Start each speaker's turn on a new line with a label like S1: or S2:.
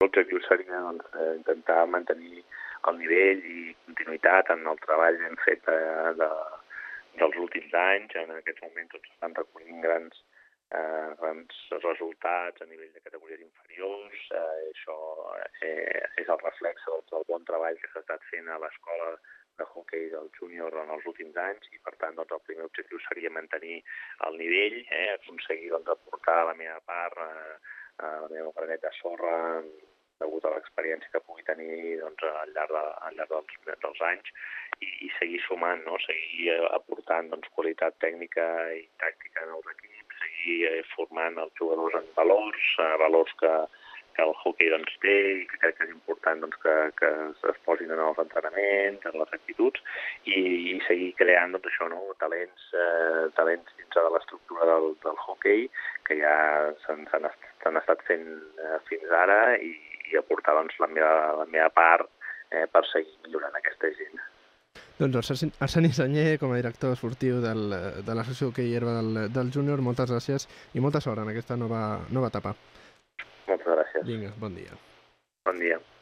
S1: L'objectiu seria intentar mantenir el nivell i continuïtat en el treball ben fet dels últims anys. En aquests moments tots estan recollint grans resultats a nivell de categories inferiors. Això és el reflex del bon treball que s'ha estat fent a l'escola de hoquei del júnior en els últims anys i, per tant, el primer objectiu seria mantenir el nivell, aconseguir aportar la meva part, la meva granet de sorra, degut a l'experiència que pugui tenir al llarg dels anys i seguir sumant, seguir aportant qualitat tècnica i tàctica en els equips, seguir formant els jugadors en valors que el hoquei té i que crec que és important que es posin en els entrenaments, en les actituds i seguir creant talents dins de l'estructura del hoquei que ja s'han estat fent fins ara i aportar la meva part per seguir millorant aquesta gent.
S2: Doncs Arseni Senyer, com a director esportiu de l'associació hoquei herba del júnior, moltes gràcies i molta sort en aquesta nova etapa.
S1: Moltes gràcies.
S2: Vinga, bon dia.
S1: Bon dia.